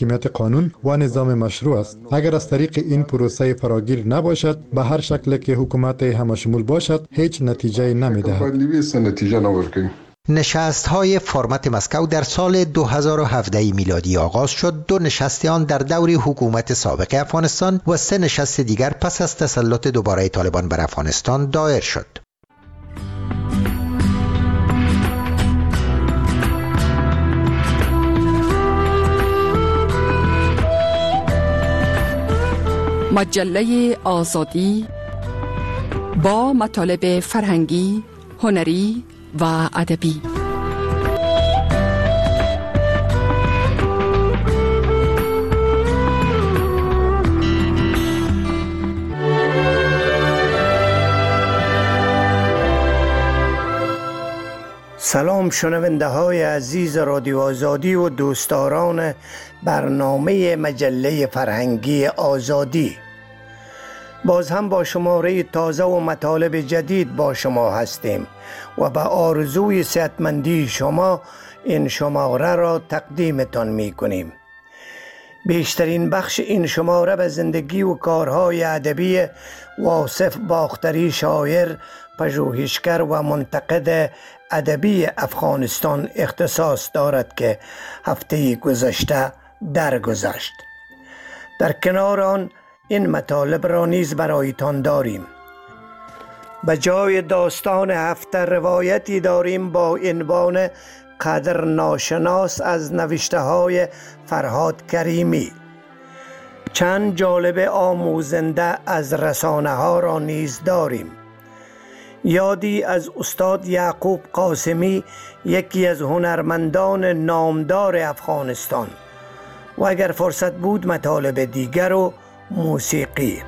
حاکمیت قانون و نظام مشروع است. اگر از طریق این پروسه فراگیر نباشد، به هر شکل که حکومت همشمول باشد هیچ نتیجه نمی‌دهد. نشست‌های فرمت مسکو در سال 2017 میلادی آغاز شد. 2 نشست آن در دور حکومت سابق افغانستان و 3 نشست دیگر پس از تسلط دوباره طالبان بر افغانستان دایر شد. مجله آزادی با مطالب فرهنگی، هنری و ادبی. سلام شنونده های عزیز رادیو آزادی و دوستداران برنامه مجله فرهنگی آزادی. باز هم با شماره تازه و مطالب جدید با شما هستیم و به آرزوی صحتمندی شما این شماره را تقدیمتان می کنیم. بیشترین بخش این شماره به زندگی و کارهای ادبی واصف باختری، شاعر، پژوهشگر و منتقد ادبی افغانستان اختصاص دارد که هفته گذشته درگذشت. در کنار آن این مطالب را نیز برایتان داریم. به جای داستان هفته روایتی داریم با عنوان قدر ناشناس از نوشته های فرهاد کریمی. چند جالب آموزنده از رسانه ها را نیز داریم. یادی از استاد یعقوب قاسمی، یکی از هنرمندان نامدار افغانستان، و اگر فرصت بود مطالب دیگر و موسیقی.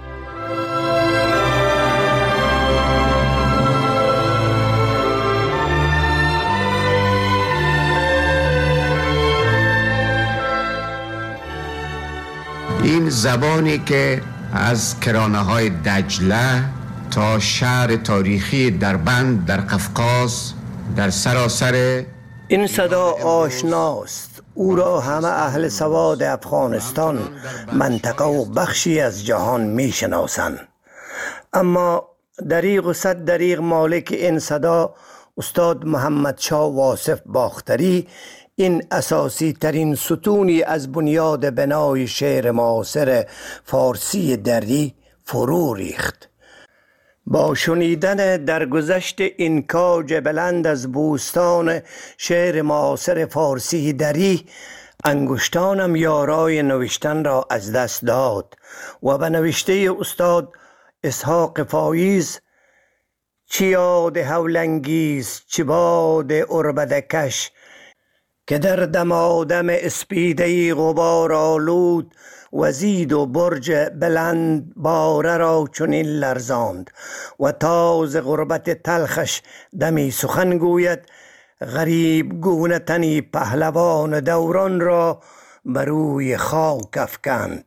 این زبانی که از کرانه‌های دجله تا شهر تاریخی دربند در قفقاز در سراسر این صدا آشناست. او را همه اهل سواد افغانستان، منطقه و بخشی از جهان می شناسند. اما دریغ و صد دریغ مالک این صدا استاد محمد شاه واصف باختری این اساسی ترین ستونی از بنیاد بنای شعر معاصر فارسی دری فرو ریخت. با شنیدن درگذشت این کاج بلند از بوستان شعر معاصر فارسی دری، انگشتانم یارای نوشتن را از دست داد و به نوشته استاد اسحاق فایز، چی یاد هولنگیز چی باد عربدکش، که در دمادم اسپیده غبار آلود وزید و برج بلند باره را چنین لرزاند و تاز غربت تلخش دمی سخن گوید، غریب گونه تنی پهلوان دوران را بر روی خاک افکند.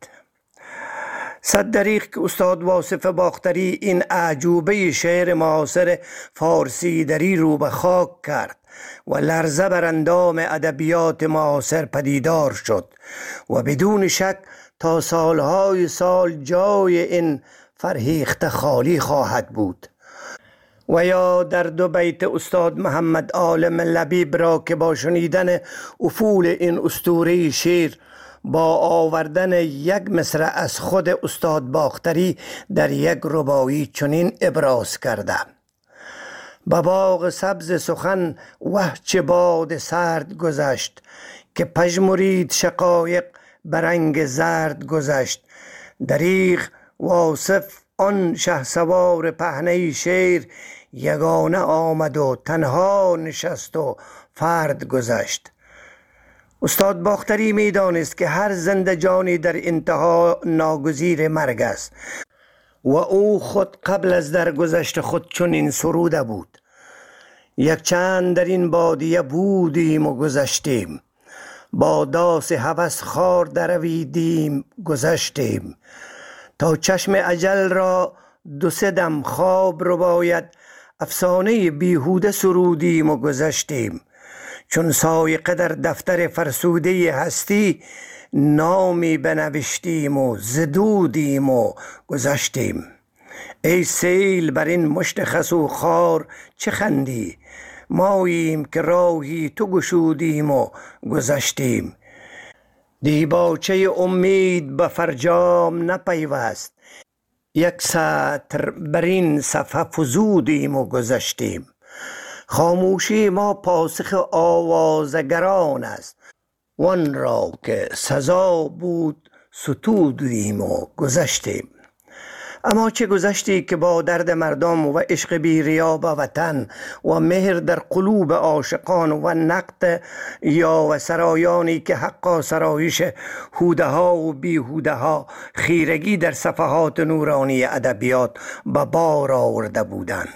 صد دریغ که استاد واصف باختری این اعجوبه شعر معاصر فارسی دری رو به خاک کرد و لرزه بر اندام ادبیات معاصر پدیدار شد و بدون شک تا سالهای سال جای این فرهیخته خالی خواهد بود. و یا در 2 بیت استاد محمد عالم لبیب را که با شنیدن افول این اسطوره شعر با آوردن یک مصرع از خود استاد باختری در یک رباعی چنین ابراز کرده: به باغ سبز سخن وه چه باد سرد گذشت، که پژمرید شقایق به رنگ زرد گذشت. دریغ واصف آن شهسوار پهنه شعر، یگانه آمد و تنها نشست و فرد گذشت. استاد باختری می دانست که هر زنده جانی در انتها ناگزیر مرگ است و او خود قبل از درگذشت خود چنین سروده بود: یک چند در این بادیه بودیم و گذشتیم، با داس هوس خار درویدیم گذشتیم، تا چشم اجل را 2-3 دم خواب رو باید، افسانه بیهوده سرودیم و گذشتیم. چون سایقه در دفتر فرسوده هستی، نامی بنوشتیم و زدودیم و گذشتیم. ای سیل بر این مشت خس و خار چه خندی؟ ماییم که راهی تو گشودیم و گذشتیم. دیباچه امید به فرجام نپیوست، یک سطر بر این صفحه فزودیم و گذشتیم. خاموشی ما پاسخ آوازگران است، وان را که سزا بود ستودیم و گذشتیم. اما چه گذشتی که با درد مردم و عشق بی ریا به وطن و مهر در قلوب عاشقان و نقد یا و سرایانی که حقا سرایش هوده ها و بیهوده ها خیرگی در صفحات نورانی ادبیات به بار آورده بودند.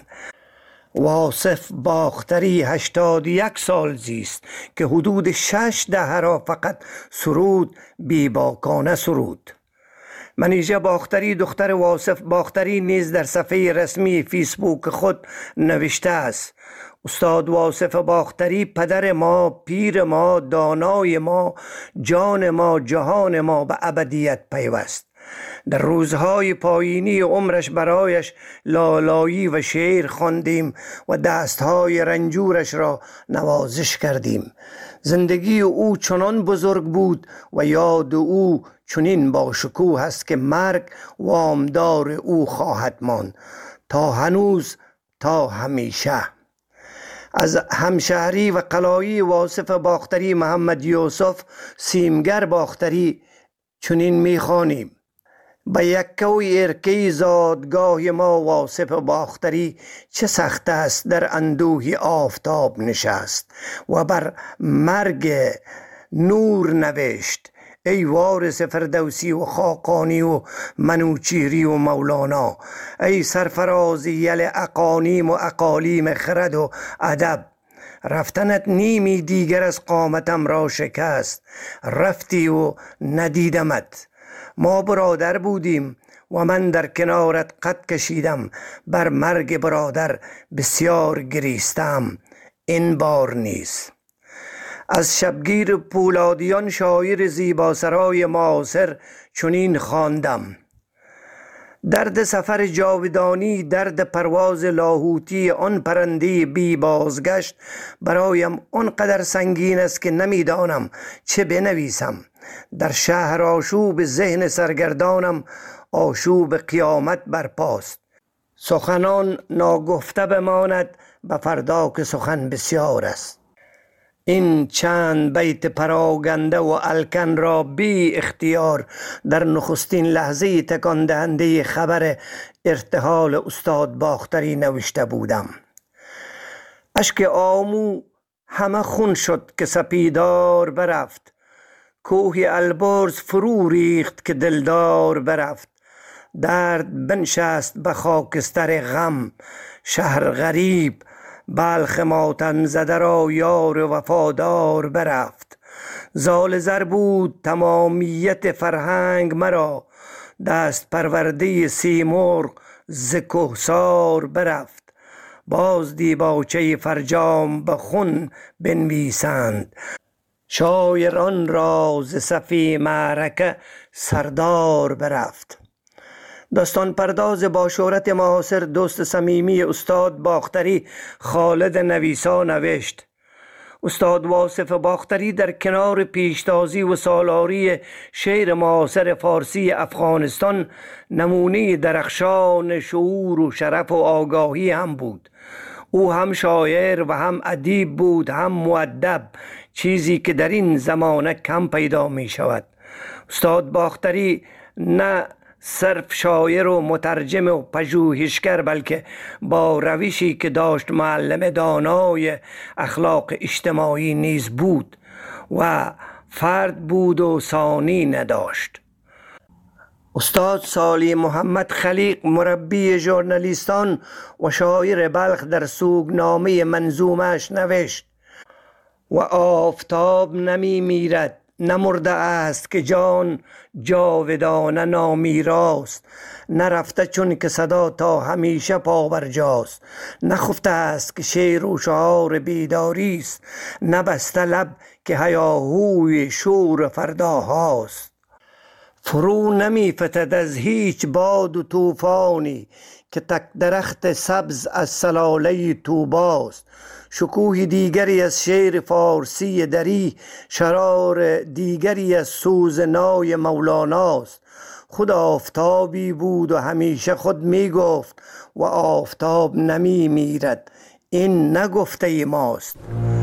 واصف باختری 81 سال زیست که حدود 6 دهه را فقط سرود بیباکانه سرود. منیژه باختری دختر واصف باختری نیز در صفحه رسمی فیسبوک خود نوشته است: استاد واصف باختری پدر ما، پیر ما، دانای ما، جان ما، جهان ما به ابدیت پیوست. در روزهای پایینی عمرش برایش لالایی و شعر خواندیم و دستهای رنجورش را نوازش کردیم. زندگی او چنان بزرگ بود و یاد او چنین با شکوه است که مرگ وامدار او خواهد ماند تا هنوز تا همیشه. از همشهری و قلایی واصف باختری محمد یوسف سیمگر باختری چنین میخوانیم: به یکه و ارکه زادگاه ما واصف باختری چه سخت است در اندوه آفتاب نشست و بر مرگ نور نوشت. ای وارث فردوسی و خاقانی و منوچیری و مولانا، ای سرفراز یل اقانیم و اقالیم خرد و ادب، رفتنت نیمی دیگر از قامتم را شکست. رفتی و ندیدمت. ما برادر بودیم و من در کنارت قد کشیدم، بر مرگ برادر بسیار گریستم، این بار نیست. از شبگیر پولادیان شاعر زیباسرای معاصر چنین خواندم: درد سفر جاودانی، درد پرواز لاهوتی آن پرنده بی بازگشت برایم آنقدر سنگین است که نمیدانم چه بنویسم. در شهر آشوب ذهن سرگردانم آشوب قیامت برپاست. سخنان ناگفته بماند به فردا که سخن بسیار است. این چند بیت پراگنده و الکن را بی اختیار در نخستین لحظه تکان دهنده خبر ارتحال استاد باختری نوشته بودم. اشک آمو همه خون شد که سپیدار برفت، کوه البرز فرو ریخت که دلدار برفت. درد بنشست به خاکستر غم، شهر غریب بلخ ماتم زده را یار وفادار برفت. زال زر بود تمامیت فرهنگ مرا، دست پرورده سیمرغ ز کهسار برفت. باز دیباچه فرجام به خون بنویسند، شاعران را ز صفی معرکه سردار برفت. داستان پرداز با شهرت معاصر دوست صمیمی استاد باختری خالد نویسا نوشت: استاد واصف باختری در کنار پیشتازی و سالاری شعر معاصر فارسی افغانستان نمونه درخشان شعور و شرف و آگاهی هم بود. او هم شاعر و هم ادیب بود، هم مؤدب، چیزی که در این زمانه کم پیدا می شود. استاد باختری نه صرف شاعر و مترجم و پژوهشگر، بلکه با روشی که داشت معلم دانای اخلاق اجتماعی نیز بود و فرد بود و ثانی نداشت. استاد سالی محمد خلیق مربی ژورنالیستان و شاعر بلخ در سوگنامه منظومش نوشت: و آفتاب نمی میرد نمرده است که جان جاودانه نامیراست، نرفته چون که صدا تا همیشه پابرجاست، نخفته است که شعر و شعار بیداری است، نبسته لب که هیاهوی شور فرداهاست. فرو نمی فتد از هیچ باد و طوفانی که تک درخت سبز از سلاله طوباست. شکوه دیگری از شعر فارسی دری، شرار دیگری از سوز نای مولاناست. خود آفتابی بود و همیشه خود می گفت و آفتاب نمی میرد، این نگفته ماست.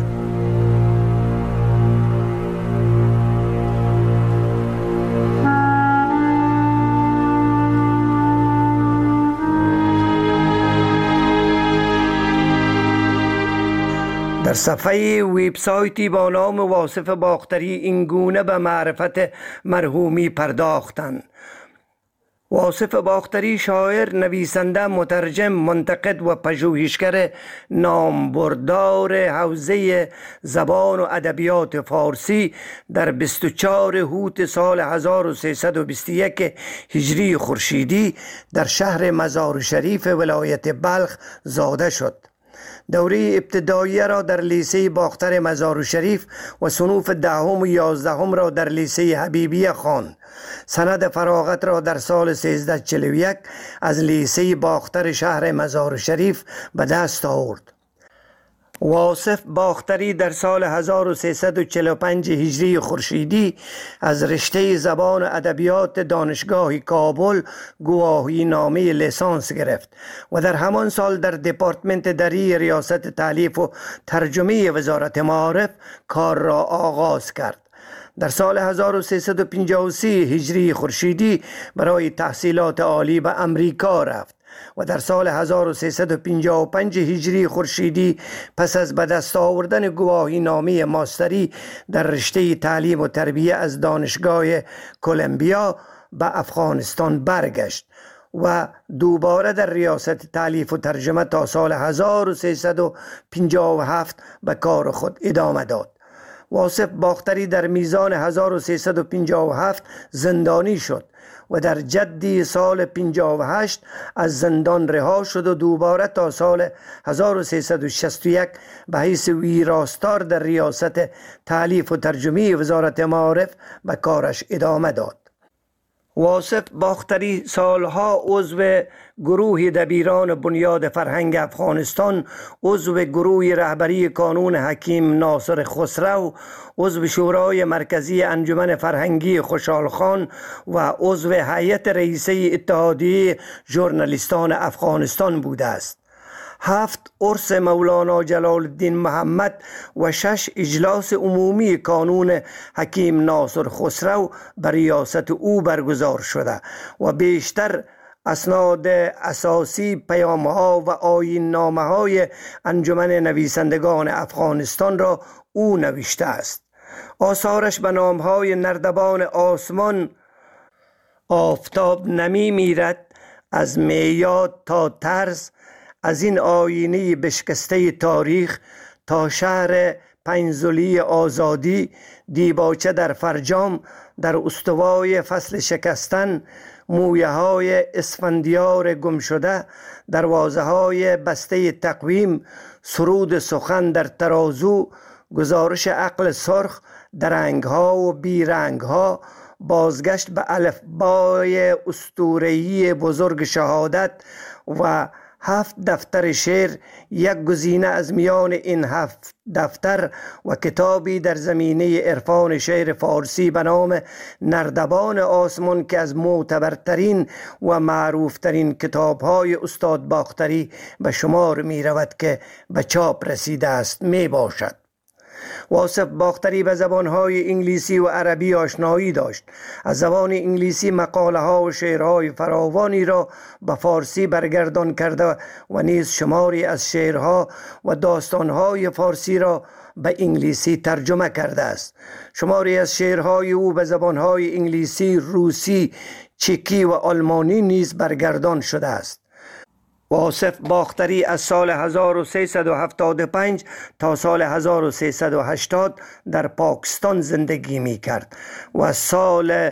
در صفحه ویبسایتی با نام واصف باختری این گونه به معرفت مرحومی پرداختند: واصف باختری شاعر، نویسنده، مترجم، منتقد و پژوهشگر نامبردار حوزه زبان و ادبیات فارسی در 24 اوت سال 1321 هجری خورشیدی در شهر مزار شریف ولایت بلخ زاده شد. دوره ابتدایی را در لیسه باختر مزار شریف و صنوف 10 و 11 را در لیسه حبیبیه خواند. سند فراغت را در سال 1341 از لیسه باختر شهر مزار شریف به دست آورد. واصف باختری در سال 1345 هجری خورشیدی از رشته زبان و ادبیات دانشگاه کابل گواهی نامه لیسانس گرفت و در همان سال در دپارتمنت دری ریاست تالیف و ترجمه وزارت معارف کار را آغاز کرد. در سال 1353 هجری خورشیدی برای تحصیلات عالی به امریکا رفت و در سال 1355 هجری خورشیدی پس از به دست آوردن گواهی نامه ماستری در رشته تعلیم و تربیه از دانشگاه کلمبیا به افغانستان برگشت و دوباره در ریاست تالیف و ترجمه تا سال 1357 به کار خود ادامه داد. واصف باختری در میزان 1357 زندانی شد و در جدی سال 58 از زندان رها شد و دوباره تا سال 1361 به حیث ویراستار در ریاست تالیف و ترجمه وزارت معارف به کارش ادامه داد. واصف باختری سالها عضو گروه دبیران بنیاد فرهنگ افغانستان، عضو گروه رهبری کانون حکیم ناصر خسرو، عضو شورای مرکزی انجمن فرهنگی خوشحال خان و عضو هیئت رئیسه اتحادیه ژورنالیستان افغانستان بوده است. 7 عرس مولانا جلال الدین محمد و 6 اجلاس عمومی کانون حکیم ناصر خسرو بر ریاست او برگزار شده و بیشتر اسناد اساسی، پیام‌ها و آیین‌نامه‌های انجمن نویسندگان افغانستان را او نوشته است. آثارش به نام‌های نردبان آسمان، آفتاب نمی میرد، از میاد تا طرز، از این آینه بشکسته تاریخ تا شهر پنزلی آزادی، دیباچه در فرجام، در استوای فصل شکستن، مویه های اسفندیار گم شده، دروازه های بسته تقویم، سرود سخن در ترازو، گزارش عقل سرخ، درنگ ها و بیرنگ ها، بازگشت به الفبای اسطوره‌ای بزرگ شهادت و 7 دفتر شعر، یک گزینه از میان این 7 دفتر و کتابی در زمینه عرفان شعر فارسی به نام نردبان آسمان که از معتبرترین و معروفترین کتاب‌های استاد باختری به شمار می رود که به چاپ رسیده است می باشد. واصف باختری به زبانهای انگلیسی و عربی آشنایی داشت. از زبان انگلیسی مقاله ها و شعرهای فراوانی را به فارسی برگردان کرده و نیز شماری از شعرها و داستانهای فارسی را به انگلیسی ترجمه کرده است. شماری از شعرهای او به زبانهای انگلیسی، روسی، چکی و آلمانی نیز برگردان شده است. واصف باختری از سال 1375 تا سال 1380 در پاکستان زندگی می کرد و از سال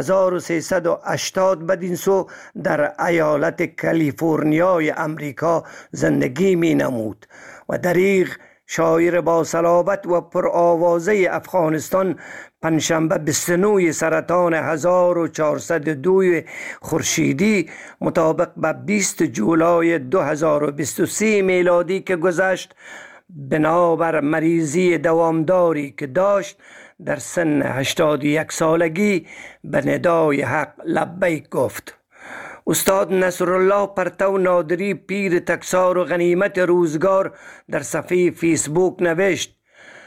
1380 بدین سو در ایالت کالیفرنیای امریکا زندگی می نمود و دریغ شاعر با صلابت و پرآوازه افغانستان، پنجشنبه 29 سرطان 1402 خورشیدی مطابق به 20 جولای 2023 میلادی که گذشت، بنابر مریضی دوامداری که داشت، در سن 81 سالگی به ندای حق لبیک گفت. استاد نصرالله پرتو نادری، پیر تکسار و غنیمت روزگار، در صفحه فیسبوک نوشت: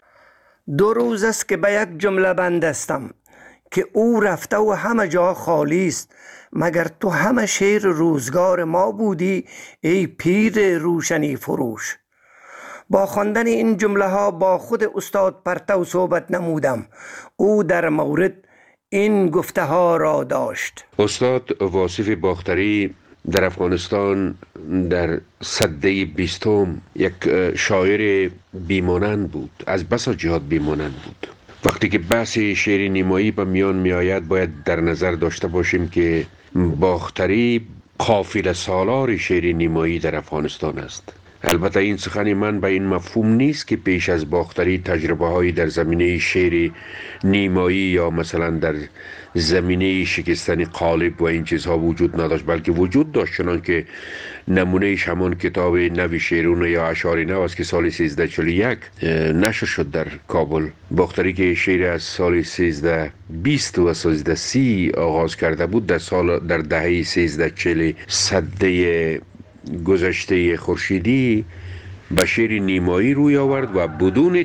2 روز است که به یک جمله بند هستم که او رفته و همه جا خالی است، مگر تو همه شیر روزگار ما بودی ای پیر روشنی فروش. با خواندن این جمله ها با خود استاد پرتو صحبت نمودم. او در مورد این گفته ها را داشت. استاد واصف باختری در افغانستان در سده 20 یک شاعر بیمانند بود، از بسا جهات بیمانند بود. وقتی که بحث شعر نیمایی به میان می آید باید در نظر داشته باشیم که باختری قافله سالار شعر نیمایی در افغانستان است. البته این سخن من به این مفهوم نیست که پیش از باختری تجربه هایی در زمینه شعر نیمایی یا مثلا در زمینه شکستن قالب و این چیزها وجود نداشت، بلکه وجود داشت، چنان که نمونهش همان کتاب نوی شیرون یا اشعار نو است که سال 1341 نشر شد در کابل. باختری که شعر از سال 1320 و 1330 آغاز کرده بود، در دهه 1340 سده گذشته خورشیدی به شعر نیمایی روی آورد و بدون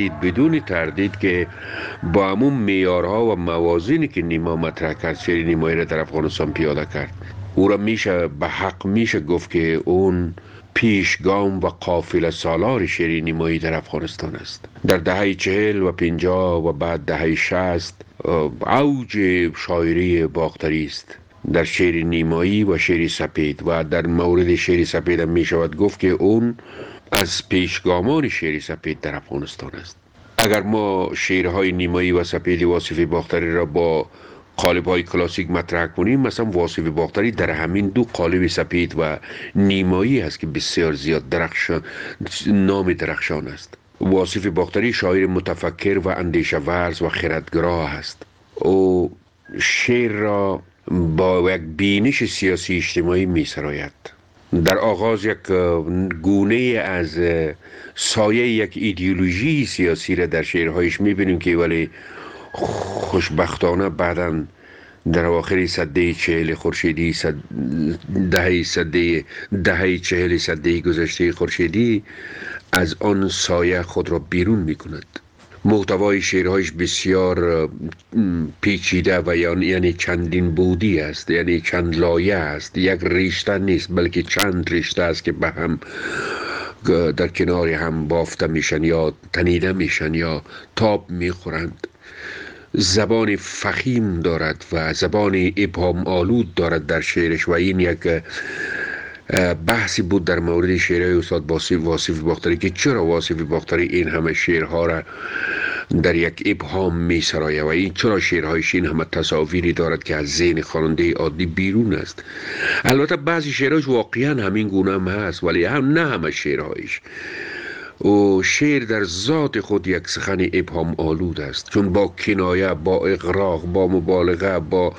تردید که با همون معیارها و موازینی که نیما مطرح کرد شعر نیمایی را در افغانستان پیاده کرد. او را میشه به حق میشه گفت که اون پیشگام و قافله سالار شعر نیمایی در افغانستان است. در دهه 40 و 50 و بعد دهه 60 اوج شاعری باختری است در شعر نیمایی و شعر سپید، و در مورد شعر سپید هم می شود گفت که اون از پیشگامان شعر سپید در افغانستان است. اگر ما شعرهای نیمایی و سپید واصف باختری را با قالب‌های کلاسیک مطرح کنیم، مثلا واصف باختری در همین 2 قالب سپید و نیمایی است که بسیار زیاد نام درخشان است. واصف باختری شاعر متفکر و اندیشه ورز و خردگراه است. او شعر را با یک بینش سیاسی اجتماعی می سراید. در آغاز یک گونه از سایه یک ایدئولوژی سیاسی را در شعرهایش می بینیم که ولی خوشبختانه بعداً در آخر سده 40 خورشیدی، دهه 40 سده گذشته خورشیدی از آن سایه خود را بیرون می کند. محتوای شعرهایش بسیار پیچیده و یعنی چندین بودی است، یعنی چند لایه است، یک رشته نیست بلکه چند رشته است که به هم در کنار هم بافته میشن یا تنیده میشن یا تاب میخورند. زبان فخیم دارد و زبان ابهام آلود دارد در شعرش و این یک بحثی بود در مورد شعرهای استاد واصف باختری که چرا واصف باختری این همه شعرها را در یک ابهام می سرایه و این چرا شعرهایش این همه تصاویری دارد که از ذهن خواننده عادی بیرون است. البته بعضی شعرهایش واقعا همین گونه هم هست ولی نه همه شعرهایش. و شعر در ذات خود یک سخن ابهام آلود است، چون با کنایه، با اغراق، با مبالغه، با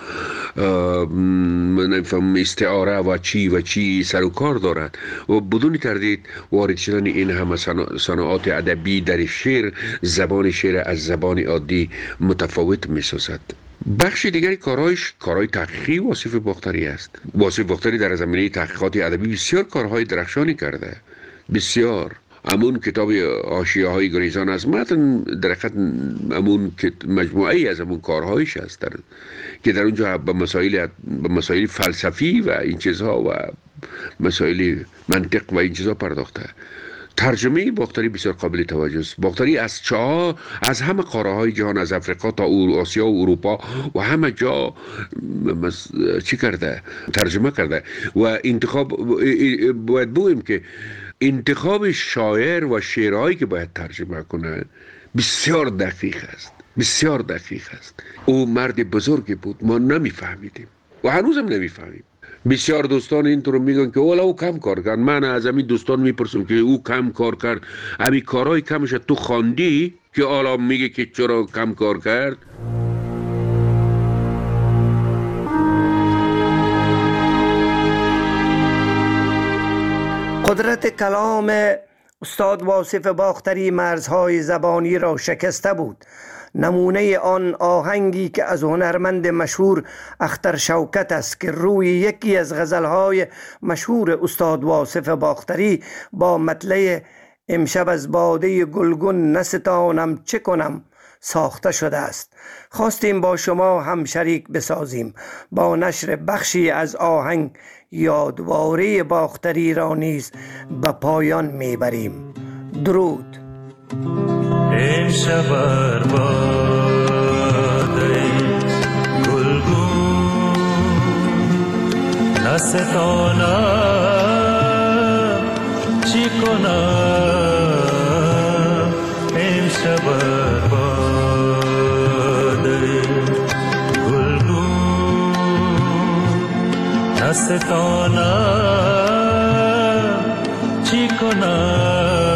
استعاره و چی سر و کار دارد و بدون تردید وارد شدن این همه صناعات ادبی در شعر زبان شعر از زبان عادی متفاوت می سازد. بخش دیگری کارهای تحقیقی واصف باختری است. واصف باختری در زمینه تحقیقات ادبی بسیار کارهای درخشانی کرده، بسیار. همون کتاب حاشیه های گریزان از متن در حقیقت همون مجموعه ای از همون کارهایش است که در اونجا به مسائل فلسفی و این چیزها و مسائل منطق و این چیزها پرداخته. ترجمه باختری بسیار قابل توجه است. باختری از همه قاره های جهان، از افریقا تا آسیا و اروپا و همه جا ترجمه کرده و باید بگوییم که انتخاب شاعر و شعرهایی که باید ترجمه کنه بسیار دقیق است. او مرد بزرگی بود، ما نمیفهمیدیم و هنوزم نمیفهمیم. بسیار دوستان اینطور میگن که اولا او کم کار کرد. من از همین دوستان میپرسم که او کم کار کرد، همین کارهای کمش تو خواندی که حالا میگه که چرا کم کار کرد؟ قدرت کلام استاد واصف باختری مرزهای زبانی را شکسته بود. نمونه آن آهنگی که از هنرمند مشهور اختر شوکت است که روی یکی از غزلهای مشهور استاد واصف باختری با مطلع امشب از باده گلگون نستانم چه کنم ساخته شده است. خواستیم با شما هم شریک بسازیم. با نشر بخشی از آهنگ یادواره باختری را نیز به پایان میبریم. درود. امشب بر باده گلگون نستانم چی کنم. امشب بر باده گلگون نستانم چی کنم.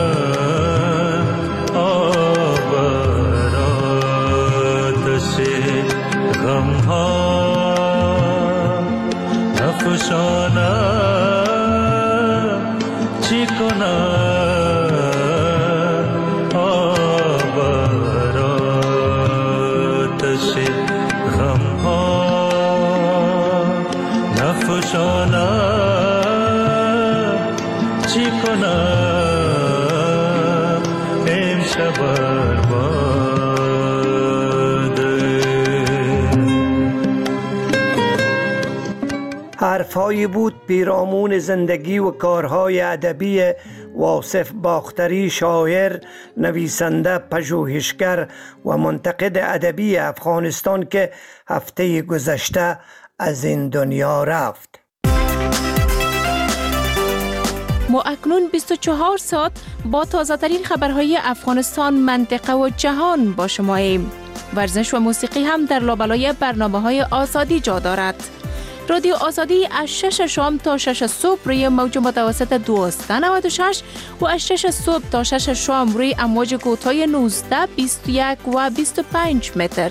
نفشانم چی کنم. آبر آتش غم ها نفشانم چی کنم. امشب بر حرفهایی بود پیرامون زندگی و کارهای ادبی واصف باختری، شاعر، نویسنده، پژوهشگر و منتقد ادبی افغانستان که هفته گذشته از این دنیا رفت. ما اکنون 24 ساعت با تازه‌ترین خبرهای افغانستان، منطقه و جهان با شماییم. ورزش و موسیقی هم در لابلای برنامه‌های آزادی جا دارد. رادیو آزادی از 6 شام تا 6 صبح روی موج متوسط 1296 و از 6 صبح تا 6 شام روی امواج کوتاه 19، 21 و 25 متر.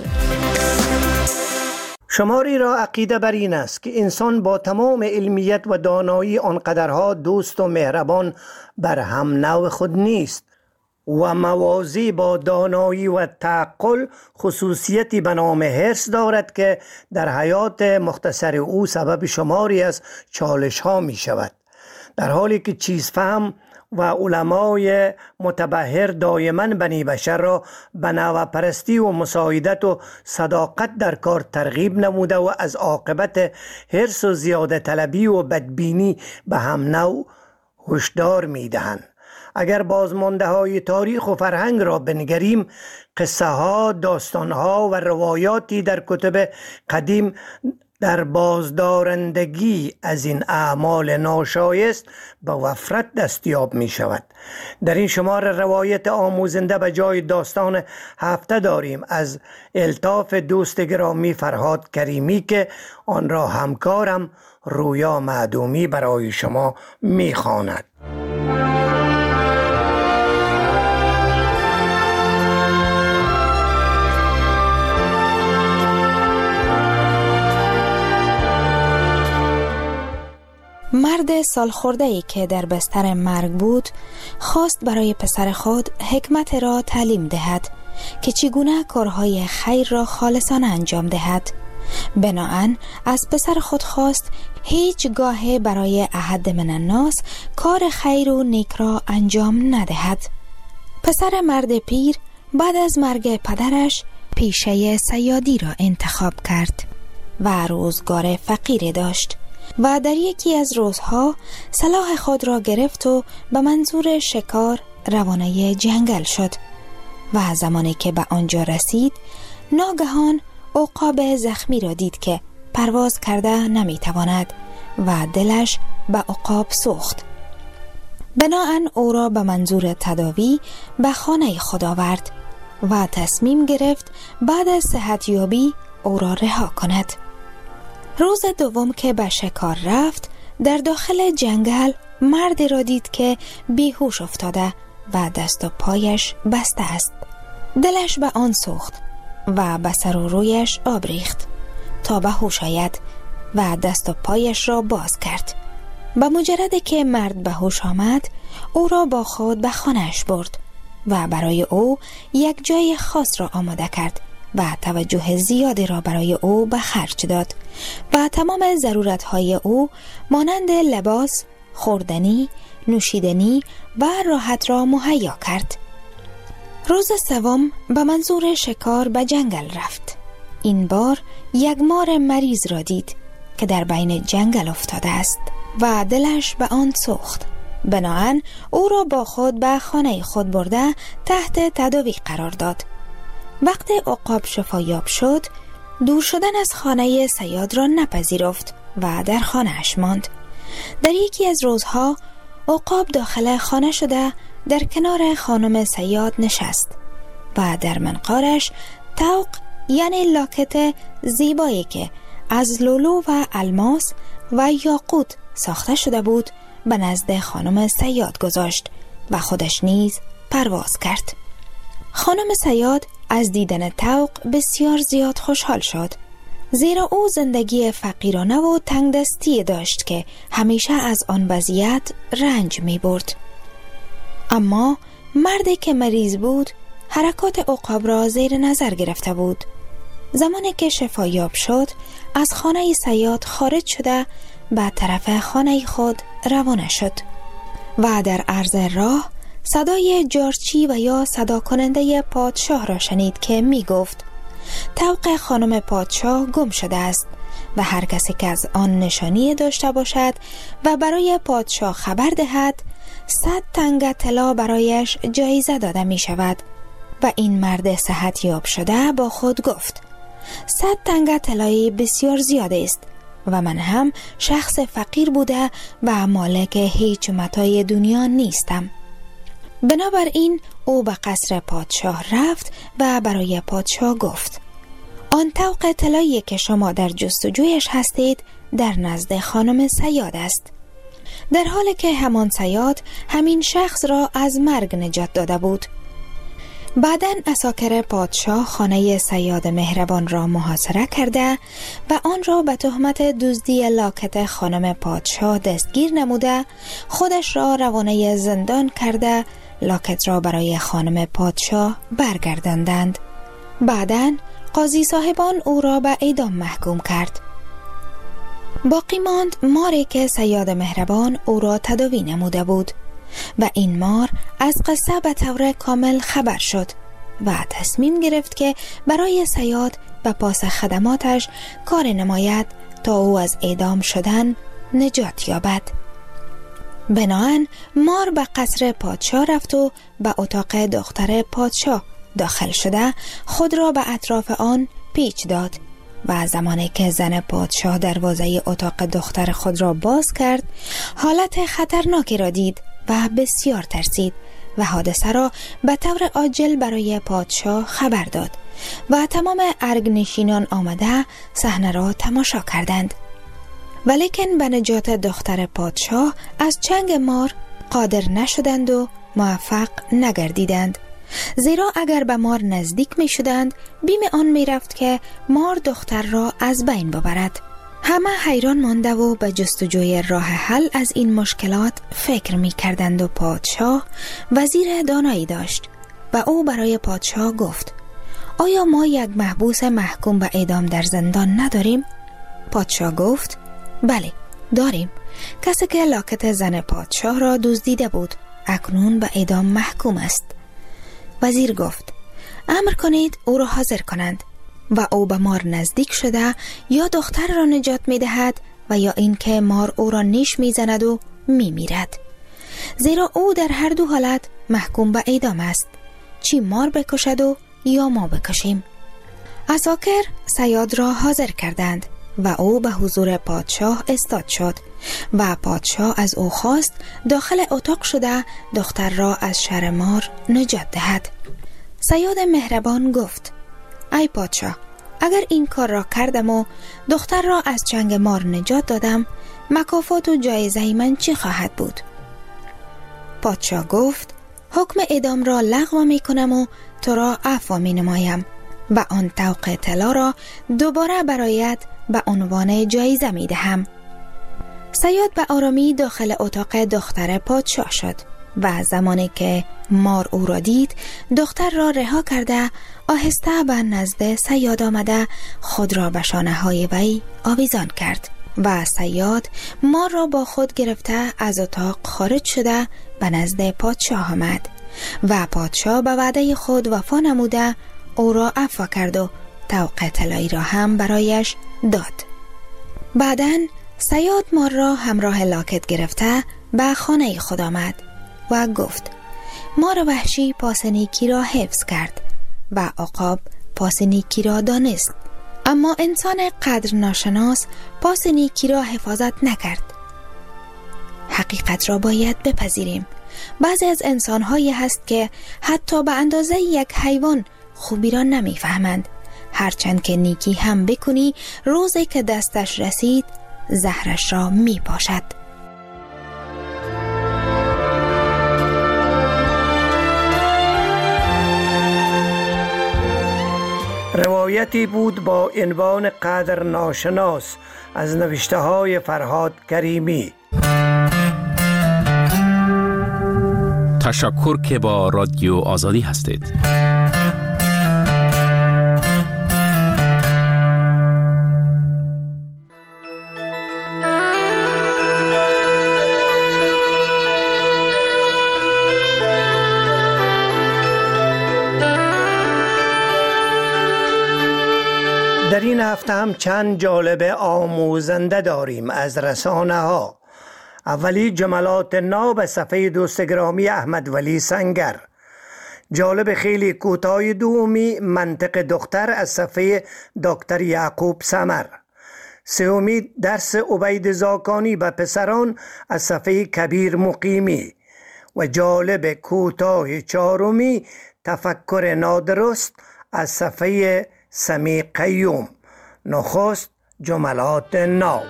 شماری را عقیده بر این است که انسان با تمام علمیت و دانایی آنقدرها دوست و مهربان بر هم نوع خود نیست و موازی با دانایی و تعقل خصوصیتی به نام حرص دارد که در حیات مختصر او سبب شماری از چالش ها می شود، در حالی که چیزفهم و علمای متبحر دائما بنی بشر را به نوع پرستی و مساعدت و صداقت در کار ترغیب نموده و از عاقبت حرص و زیاده طلبی و بدبینی به هم نوع هشدار می دهند. اگر بازمانده های تاریخ و فرهنگ را بنگریم، قصه ها، داستان ها و روایاتی در کتب قدیم در بازدارندگی از این اعمال ناشایست به وفرت دستیاب می شود. در این شمار روایت آموزنده به جای داستان هفته داریم از الطاف دوست گرامی فرهاد کریمی که آن را همکارم رویا معدومی برای شما می خواند. مرد سالخورده‌ای که در بستر مرگ بود خواست برای پسر خود حکمت را تعلیم دهد که چگونه کارهای خیر را خالصانه انجام دهد. بناهن از پسر خود خواست هیچگاه برای احد من الناس کار خیر و نیک را انجام ندهد. پسر مرد پیر بعد از مرگ پدرش پیشه صیادی را انتخاب کرد و روزگار فقیری داشت و در یکی از روزها سلاح خود را گرفت و به منظور شکار روانه جنگل شد و زمانی که به آنجا رسید ناگهان عقاب زخمی را دید که پرواز کرده نمیتواند و دلش به عقاب سوخت. بناهن او را به منظور تداوی به خانه خود آورد و تصمیم گرفت بعد از صحتیابی او را رها کند. روز دوم که به شکار رفت، در داخل جنگل مردی را دید که بیهوش افتاده و دست و پایش بسته است. دلش به آن سوخت و به سر و رویش آب ریخت تا به هوش آید و دست و پایش را باز کرد. به مجرد که مرد به هوش آمد، او را با خود به خانه‌اش برد و برای او یک جای خاص را آماده کرد و توجه زیادی را برای او به خرج داد و تمام ضرورت‌های او مانند لباس، خوردنی، نوشیدنی و راحت را مهیا کرد. روز سوم به منظور شکار به جنگل رفت. این بار یک مار مریض را دید که در بین جنگل افتاده است و دلش به آن سوخت. بناهن او را با خود به خانه خود برده تحت تداوی قرار داد. وقتی عقاب شفایاب شد، دور شدن از خانه صیاد را نپذیرفت و در خانه‌اش ماند. در یکی از روزها عقاب داخل خانه شده در کنار خانم صیاد نشست و در منقارش طوق یعنی لاکت زیبایی که از لولو و الماس و یاقوت ساخته شده بود به نزد خانم صیاد گذاشت و خودش نیز پرواز کرد. خانم صیاد از دیدن طوق بسیار زیاد خوشحال شد، زیرا او زندگی فقیرانه و تنگ دستی داشت که همیشه از آن وضعیت رنج می برد. اما مردی که مریض بود حرکات عقاب را زیر نظر گرفته بود. زمانی که شفایاب شد، از خانه صیاد خارج شده به طرف خانه خود روانه شد و در عرض راه صدای جارچی و یا صدا کننده پادشاه را شنید که می گفت طوق خانم پادشاه گم شده است و هر کسی که از آن نشانی داشته باشد و برای پادشاه خبر دهد 100 تنگ طلا برایش جایزه داده می شود. و این مرد صحت یاب شده با خود گفت 100 تنگ طلایی بسیار زیاد است و من هم شخص فقیر بوده و مالک هیچ متاع دنیا نیستم. بنابراین او به قصر پادشاه رفت و برای پادشاه گفت آن طوق طلایی که شما در جستجویش هستید در نزد خانم صیاد است. در حالی که همان صیاد همین شخص را از مرگ نجات داده بود. بعداً عساکر پادشاه خانه صیاد مهربان را محاصره کرده و آن را به تهمت دزدی لاکت خانم پادشاه دستگیر نموده، خودش را روانه زندان کرده لاکت را برای خانم پادشاه برگرداندند. بعداً قاضی صاحبان او را به اعدام محکوم کرد. باقی ماند ماری که صیاد مهربان او را تداوی نموده بود و این مار از قصه به طور کامل خبر شد و تصمیم گرفت که برای صیاد و پاس خدماتش کار نماید تا او از اعدام شدن نجات یابد. بناهن مار به قصر پادشاه رفت و به اتاق دختر پادشاه داخل شده خود را به اطراف آن پیچ داد و زمانی که زن پادشاه دروازه اتاق دختر خود را باز کرد حالت خطرناکی را دید و بسیار ترسید و حادثه را به طور عاجل برای پادشاه خبر داد و تمام ارگنشینان آمده صحنه را تماشا کردند. ولیکن به نجات دختر پادشاه از چنگ مار قادر نشدند و موفق نگردیدند، زیرا اگر به مار نزدیک می شدند بیم آن می رفت که مار دختر را از بین ببرد. همه حیران مانده و به جستجوی راه حل از این مشکلات فکر می کردند و پادشاه وزیر دانایی داشت و او برای پادشاه گفت آیا ما یک محبوس محکوم به اعدام در زندان نداریم؟ پادشاه گفت بله داریم، کسی که لاکت زن پادشاه را دزدیده بود اکنون به اعدام محکوم است. وزیر گفت امر کنید او را حاضر کنند. و او به مار نزدیک شده یا دختر را نجات می دهد و یا اینکه مار او را نیش می زند و می میرد، زیرا او در هر دو حالت محکوم به اعدام است، چی مار بکشد و یا ما بکشیم. عساکر صیاد را حاضر کردند و او به حضور پادشاه استاد شد و پادشاه از او خواست داخل اتاق شده دختر را از شر مار نجات دهد. صیاد مهربان گفت ای پادشاه، اگر این کار را کردم و دختر را از چنگ مار نجات دادم، مکافات و جایزه من چی خواهد بود؟ پادشاه گفت حکم اعدام را لغو می کنم و تو را عفو می نمایم و آن طوق طلا را دوباره برایت به عنوان جایزه می دهم. صیاد به آرامی داخل اتاق دختر پادشاه شد و زمانی که مار او را دید، دختر را رها کرده آهسته به نزد صیاد آمده خود را به شانه های وی آویزان کرد و صیاد مار را با خود گرفته از اتاق خارج شده به نزد پادشاه آمد و پادشاه به وعده خود وفا نموده او را عفو کرد و طوق طلایی را هم برایش داد. بعداً صیاد مار را همراه لاکت گرفته به خانه خود آمد و گفت مار وحشی پاس نیکی را حفظ کرد و عقاب پاس نیکی را دانست، اما انسان قدر ناشناس پاس نیکی را حفاظت نکرد. حقیقت را باید بپذیریم. بعضی از انسان‌هایی هست که حتی به اندازه یک حیوان خوبی را نمی‌فهمند. هرچند که نیکی هم بکنی، روزی که دستش رسید زهرش را می‌پاشد. روایتی بود با عنوان قدر ناشناس از نوشته های فرهاد کریمی. تشکر که با رادیو آزادی هستید. در این هفته هم چند جالب آموزنده داریم از رسانه ها. اولی جملات ناب صفحه دوست گرامی احمد ولی سنگر. جالب خیلی کوتاه دومی منطق دختر از صفحه دکتر یعقوب سمر. سومی درس عبید زاکانی به پسران از صفحه کبیر مقیمی. و جالب کوتاه چهارمی تفکر نادرست از صفحه سمی قیوم. نخست جملات ناب.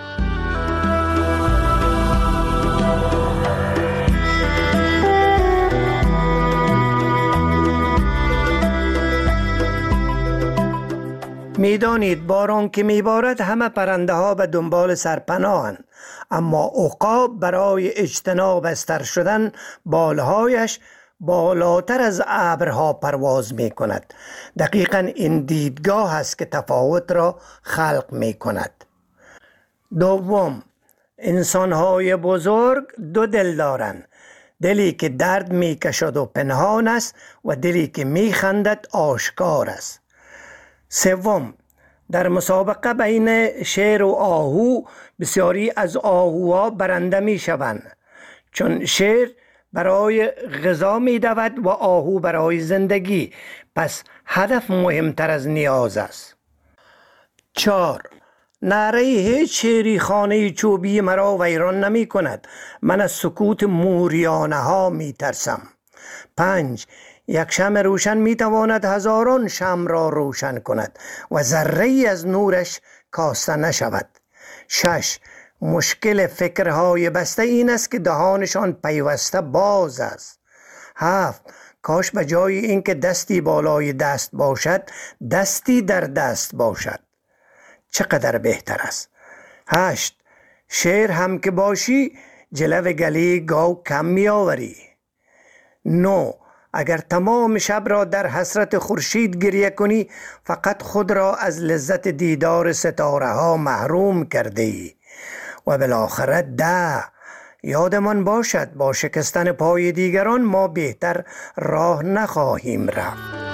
میدانید باران که میبارد همه پرنده ها به دنبال سرپناهند، اما عقاب برای اجتناب از تر شدن بالهایش بالاتر از ابرها پرواز می کند. دقیقاً این دیدگاه است که تفاوت را خلق می کند. دوم، انسان‌های بزرگ دو دل دارند، دلی که درد می کشد و پنهان است و دلی که می خندد آشکار است. سوم، در مسابقه بین شیر و آهو بسیاری از آهوها برنده می شوند، چون شیر برای غذا می دود و آهو برای زندگی، پس هدف مهمتر از نیاز است. 4. نعره هیچ شیری خانه چوبی مرا ویران نمی کند، من از سکوت موریانه ها می ترسم. 5. یک شمع روشن می تواند هزاران شمع را روشن کند و ذره‌ای از نورش کاسته نشود. 6. مشکل فکرهای بسته این است که دهانشان پیوسته باز است. 7. کاش به جای اینکه دستی بالای دست باشد دستی در دست باشد. چقدر بهتر است. 8. شیر هم که باشی جلو گلی گاو کم می آوری. 9. اگر تمام شب را در حسرت خورشید گریه کنی فقط خود را از لذت دیدار ستاره ها محروم کرده ای. و بالاخره 10. یادمان باشد با شکستن پای دیگران ما بهتر راه نخواهیم رفت.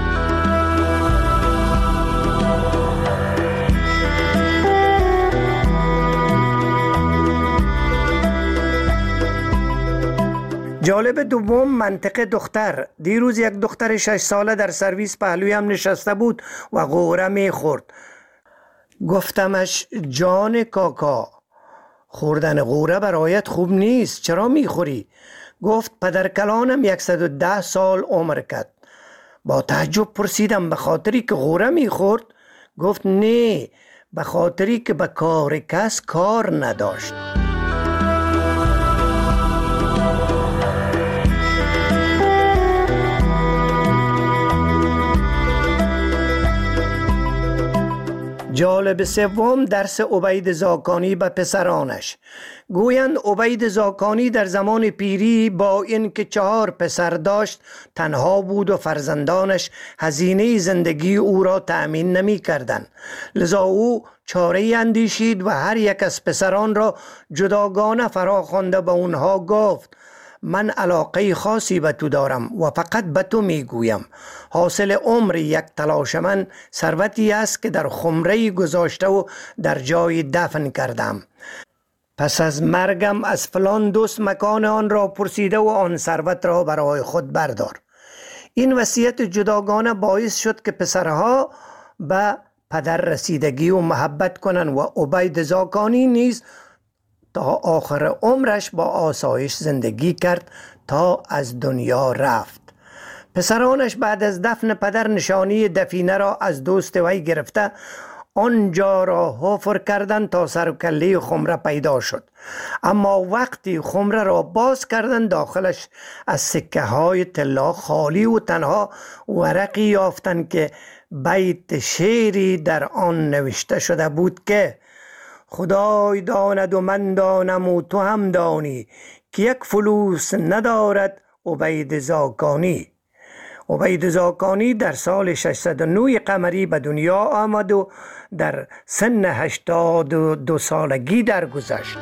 جالب دوم منطق دختر. دیروز یک دختر 6 ساله در سرویس پهلویم نشسته بود و قوره می خورد. گفتمش جان کاکا، خوردن قوره برایت خوب نیست، چرا می خوری؟ گفت پدر کلانم 110 سال عمر کرد. با تعجب پرسیدم به خاطری که قوره می خورد؟ گفت نه، به خاطری که به کار کس کار نداشت. جالب سوم درس عبید زاکانی به پسرانش. گویند عبید زاکانی در زمان پیری با اینکه 4 پسر داشت تنها بود و فرزندانش هزینه زندگی او را تأمین نمی کردند. لذا او چاره اندیشید و هر یک از پسران را جداگانه فرا خوانده به اونها گفت من علاقه خاصی به تو دارم و فقط به تو میگویم. حاصل عمر یک تلاش من ثروتی است که در خمره گذاشته و در جای دفن کردم. پس از مرگم از فلان دوست مکان آن را پرسیده و آن ثروت را برای خود بردار. این وصیت جداگانه باعث شد که پسرها به پدر رسیدگی و محبت کنند و عبید زاکانی نیز تا آخر عمرش با آسایش زندگی کرد تا از دنیا رفت. پسرانش بعد از دفن پدر نشانی دفینه را از دوست وی گرفته آنجا را حفر کردند تا سر و کله خمره پیدا شد. اما وقتی خمره را باز کردند داخلش از سکه های طلا خالی و تنها ورقی یافتند که بیت شعری در آن نوشته شده بود که خدای داند و من دانم و تو هم دانی که یک فلوس ندارد عبید زاکانی. عبید زاکانی در سال 609 قمری به دنیا آمد و در سن 82 سالگی درگذشت.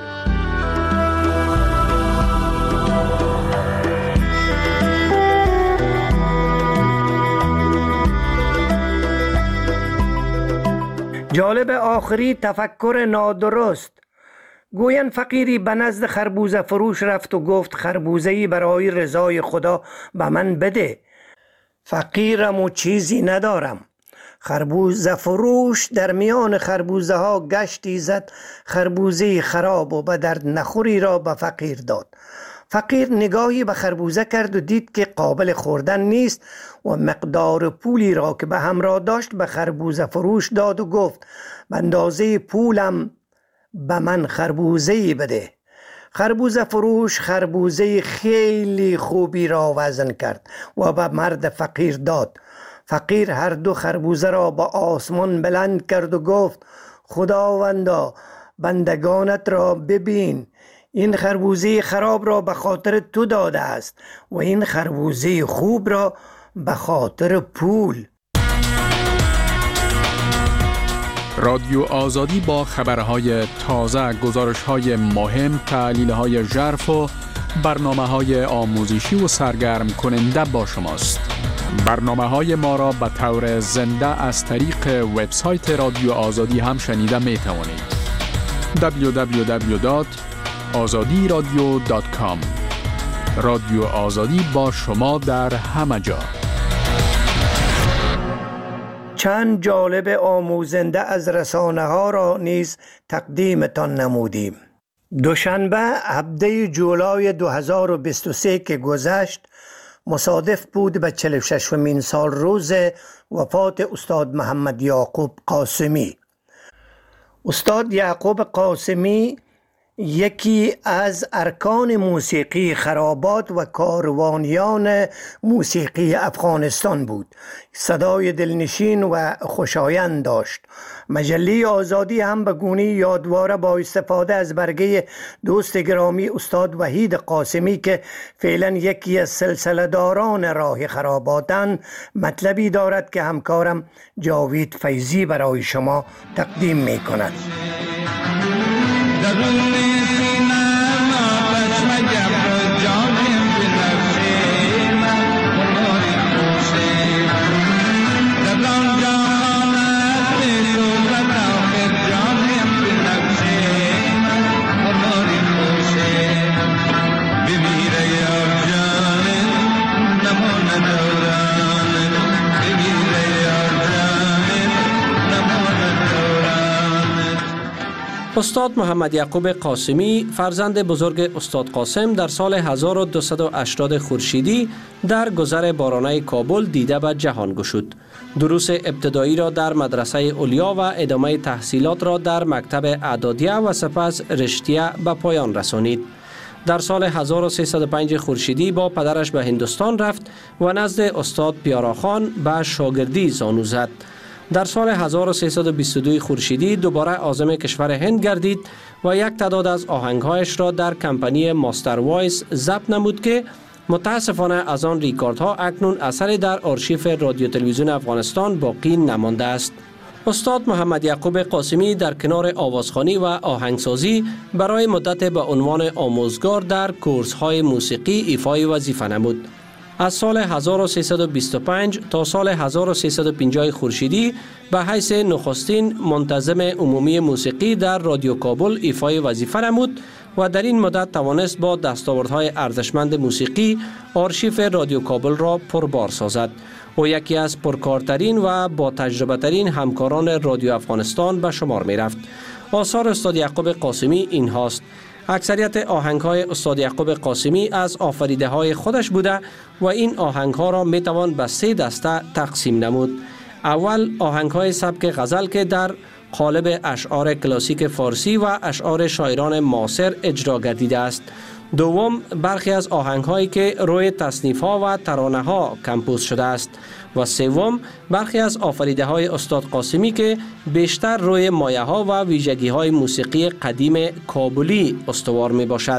جالب آخری تفکر نادرست. گویند فقیری به نزد خربوزه فروش رفت و گفت خربوزه‌ای برای رضای خدا به من بده. فقیرم و چیزی ندارم. خربوزه فروش در میان خربوزه ها گشتی زد، خربوزه خراب و به درد نخوری را به فقیر داد. فقیر نگاهی به خربوزه کرد و دید که قابل خوردن نیست و مقدار پولی را که به همراه داشت به خربوزه فروش داد و گفت به اندازه پولم به من خربوزه‌ای بده. خربوزه فروش خربوزه خیلی خوبی را وزن کرد و به مرد فقیر داد. فقیر هر 2 خربوزه را به آسمان بلند کرد و گفت خداوندا بندگانت را ببین، این خربوزه خراب را به خاطر تو داده است و این خربوزه خوب را به خاطر پول. رادیو آزادی با خبرهای تازه، گزارش‌های مهم، تحلیل‌های ژرف و برنامه‌های آموزشی و سرگرم کننده با شماست. برنامه‌های ما را به طور زنده از طریق وبسایت رادیو آزادی هم شنیده می‌توانید. www.azadiradio.com. رادیو آزادی با شما در همه جا. چند جالب آموزنده از رسانه ها را نیز تقدیمتان نمودیم. دوشنبه 17 جولای 2023 که گذشت مصادف بود به 46مین سال روز وفات استاد محمد یعقوب قاسمی. استاد یعقوب قاسمی یکی از ارکان موسیقی خرابات و کاروانیان موسیقی افغانستان بود. صدای دلنشین و خوشایند داشت. مجله آزادی هم به گونه‌ای یادواره با استفاده از برگه دوست گرامی استاد وحید قاسمی که فعلا یکی از سلسله داران راه خراباتند مطلبی دارد که همکارم جاوید فیضی برای شما تقدیم می کند. استاد محمد یعقوب قاسمی فرزند بزرگ استاد قاسم در سال 1280 خورشیدی در گذر بارانه کابل دیده به جهان گشود. دروس ابتدایی را در مدرسه علیا و ادامه تحصیلات را در مکتب اعدادیه و سپس رشتیه به پایان رسانید. در سال 1305 خورشیدی با پدرش به هندوستان رفت و نزد استاد پیاراخان به شاگردی زانو زد. در سال 1322 خورشیدی دوباره عازم کشور هند گردید و یک تعداد از آهنگهایش را در کمپانی ماستر وایس ضبط نمود که متاسفانه از آن ریکاردها اکنون اثری در آرشیف رادیو تلویزیون افغانستان باقی نمانده است. استاد محمد یعقوب قاسمی در کنار آوازخوانی و آهنگسازی برای مدت به عنوان آموزگار در کورس‌های موسیقی ایفای وظیفه نمود. از سال 1325 تا سال 1350 خورشیدی به حیث نخستین منتظم عمومی موسیقی در رادیو کابل ایفای وظیفه نمود و در این مدت توانست با دستاوردهای ارزشمند موسیقی آرشیف رادیو کابل را پربار سازد. او یکی از پرکارترین و با تجربه ترین همکاران رادیو افغانستان به شمار می رفت. آثار استاد یعقوب قاسمی این هاست: اکثریت آهنگ‌های استاد یعقوب قاسمی از آفریده‌های خودش بوده و این آهنگ‌ها را می‌توان به 3 دسته تقسیم نمود. اول آهنگ‌های سبک غزل که در قالب اشعار کلاسیک فارسی و اشعار شاعران معاصر اجرا گردیده است. دوم برخی از آهنگ‌هایی که روی تصنیف‌ها و ترانه‌ها کمپوز شده است و سوم برخی از آفریده‌های استاد قاسمی که بیشتر روی مایه‌ها و ویژگی‌های موسیقی قدیم کابلی استوار می‌باشد.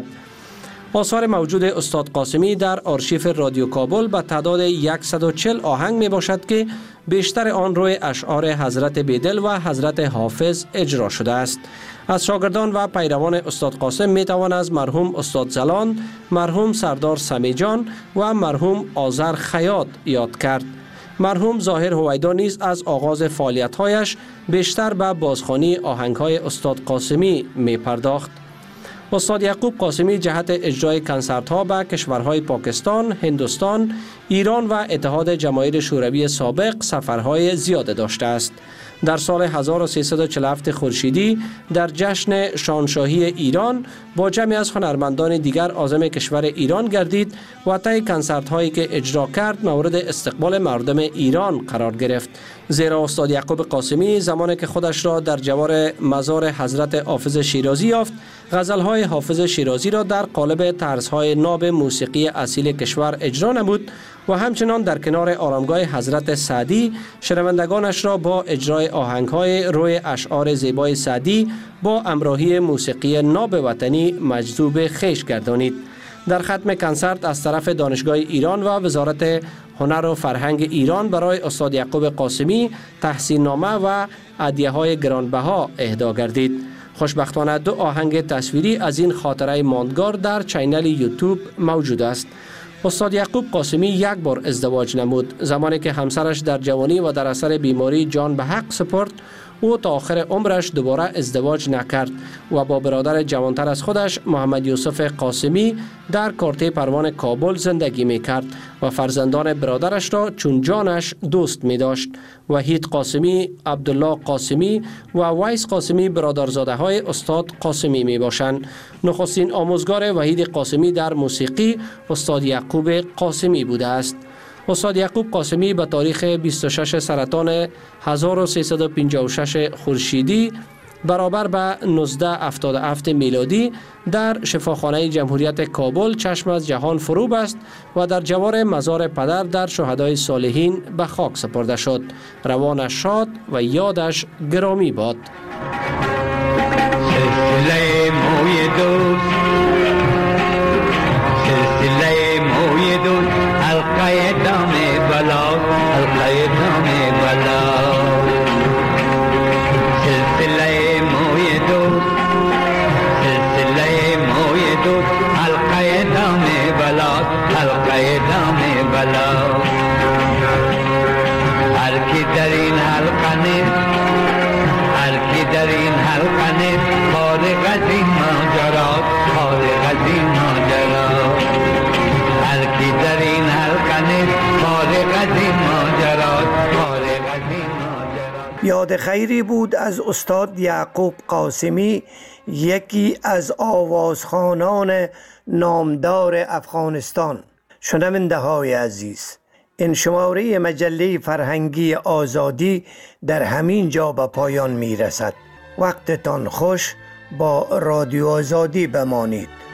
آثار موجود استاد قاسمی در آرشیف رادیو کابل به تعداد 140 آهنگ می‌باشد که بیشتر آن روی اشعار حضرت بیدل و حضرت حافظ اجرا شده است. از شاگردان و پیروان استاد قاسم میتوان از مرحوم استاد زلان، مرحوم سردار سمیجان و مرحوم آذر خیاط یاد کرد. مرحوم ظاهر هویدا نیز از آغاز فعالیت‌هایش بیشتر به بازخوانی آهنگ‌های استاد قاسمی می‌پرداخت. استاد یعقوب قاسمی جهت اجرای کنسرت‌ها به کشورهای پاکستان، هندوستان، ایران و اتحاد جماهیر شوروی سابق سفرهای زیاده داشته است. در سال 1347 خورشیدی در جشن شاهنشاهی ایران با جمعی از هنرمندان دیگر عازم کشور ایران گردید و طی کنسرت هایی که اجرا کرد مورد استقبال مردم ایران قرار گرفت. زیرا استاد یعقوب قاسمی زمانی که خودش را در جوار مزار حضرت حافظ شیرازی یافت، غزل‌های حافظ شیرازی را در قالب طرزهای ناب موسیقی اصیل کشور اجرا نمود و همچنان در کنار آرامگاه حضرت سعدی شنوندگانش را با اجرای آهنگ‌های روی اشعار زیبای سعدی با همراهی موسیقی ناب وطنی مجذوب خویش گردانید. در ختم کنسرت از طرف دانشگاه ایران و وزارت هنر و فرهنگ ایران برای استاد یعقوب قاسمی تحسین نامه و هدیه‌های گرانبها اهدا گردید. خوشبختانه 2 آهنگ تصویری از این خاطره ماندگار در چینل یوتیوب موجود است. استاد یعقوب قاسمی یک بار ازدواج نمود. زمانی که همسرش در جوانی و در اثر بیماری جان به حق سپرد، او تا آخر عمرش دوباره ازدواج نکرد و با برادر جوانتر از خودش محمد یوسف قاسمی در کارته پروان کابل زندگی می کرد و فرزندان برادرش را چون جانش دوست می داشت. وحید قاسمی، عبدالله قاسمی و ویس قاسمی برادرزاده های استاد قاسمی می باشند. نخستین آموزگار وحید قاسمی در موسیقی استاد یعقوب قاسمی بوده است. استاد یعقوب قاسمی به تاریخ 26 سرطان 1356 خورشیدی برابر به 1977 میلادی در شفاخانه جمهوریت کابل چشم از جهان فرو بست و در جوار مزار پدر در شهدای صالحین به خاک سپرده شد. روانش شاد و یادش گرامی باد. سلسله موی دوست، سلسله موی دوست، حلقه دام بلا، حلقه دام بلا. سلسله موی دوست، سلسله موی دوست، حلقه دام بلا، حلقه دام بلا. هر کی در این حلقه نیست، هر کی در این استاد خیری بود از استاد یعقوب قاسمی، یکی از آوازخوانان نامدار افغانستان. شنونده های عزیز، این شماره مجله فرهنگی آزادی در همین جا به پایان می رسد. وقتتان خوش، با رادیو آزادی بمانید.